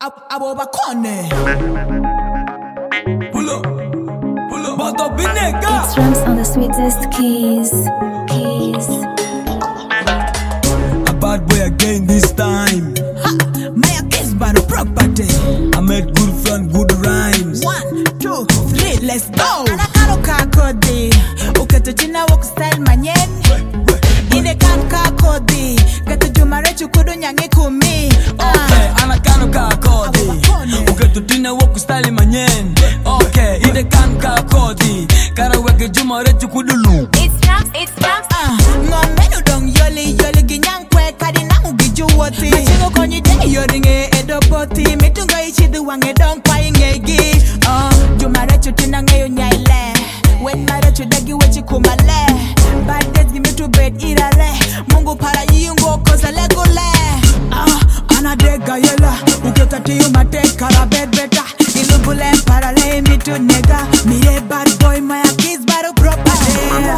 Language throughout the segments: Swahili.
Abobakone. Pull up, but up in there, It's Rams on the sweetest keys. A bad boy again this time. My kiss by the property. I made good fun, good rhymes. 1, 2, 3, let's go. Anakano kakodi. Ukatuchina walk style manyen. Ine kan kakodi. Katujumare chukudu nyange kumi. Okay, anakano kakodi. Ukatuchina walk style manyen. Okay, ine kan kakodi. Karaweke jumare chukudulu. It's Rams. Ngomenu dong yoli ginyang kwe kadi nangu giju woti. Machingo konyi de yoringe edopoti. Mitungo ichidu wange dong kwa ingegi. Jumare chutina ngayo nyaile. When mare chudagi wechi kumale. Bad days give me to bed irale. Mungu para yingo kosa legule. Anadega yela. Ukekati yumate karabe beta. Ilubule parale me to nega. Mire bad boy my kids bado property.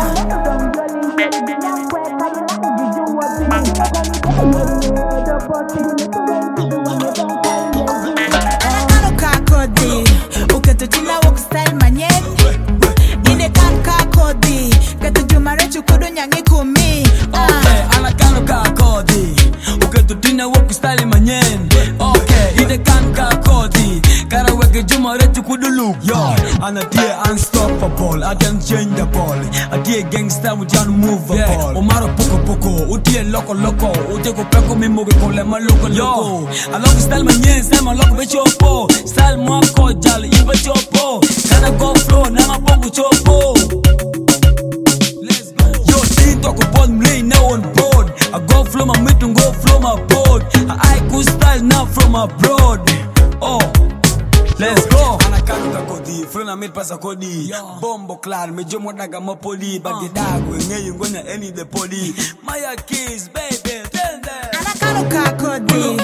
Anakano kakodi. Ukatuchina walk style manyen. Ine kan kakodi. Katujumare chukudu nyange kumi. Okay, anakano kakodi. Ukatuchina walk style manyen. Okay, ine kan kakodi. Karaweke jumare chukudulu. Yo, anatie unstoppable. I can change the ball. Atie gangster with unmovable. Omaro poko. Utie loco. Utie peko mimo ke kole ma loco. Yo, I love style manyen. Style ma loco be chopo. Style mo ko jal ibe chopo. Kana go flow na ma bongo chopo. Let's go. Yo, see talk about me now on board. I go flow my meeting, go flow my board. I cool style now from abroad. Oh. Let's go. Anakano kakodi, frona mid pasa kodi. Bombo clan, me jomo daga mapoli. Bagi dago, nge yungona any the poli. Maya kiss, baby, tell them. Anakano kakodi.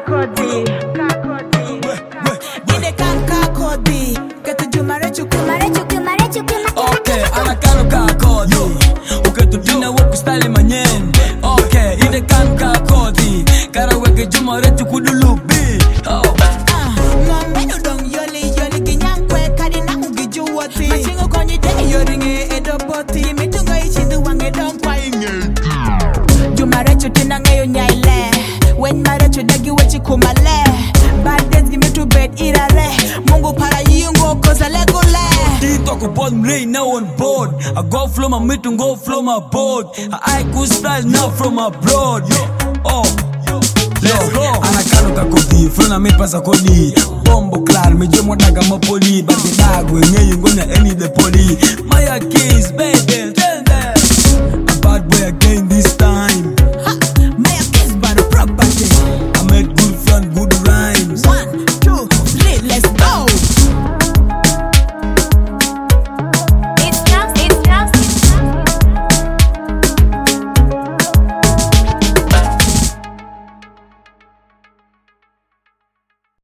Ine kan kakodi. Katujumare chukumare. Okay, anakano kakodi. Ukatutina woku style manyen. Okay, ine kan kakodi. Karaweke jumare chukudulu bi. Oh. Ngomenu dong yoli ginyang kwe kadi nangu giju woti. Machingo konyi de yoringe edopoti. Mitungo ichidu wange dong kwa ingegi. Jumare chutina ngayo nyaile. When mare chudagi wechi kumale. Bad days give me to bed irale. Mungu para yingo kosa legule. Talk about me now on board. I go flow my meeting, go flow my board. I cool style now from abroad. Oh. Let's go. Anakano kakodi, frona mid pasa kodi. Bombo clan, me jomo daga mapoli. Bagi dago, nge yungona any the poli. Maya kiss, baby.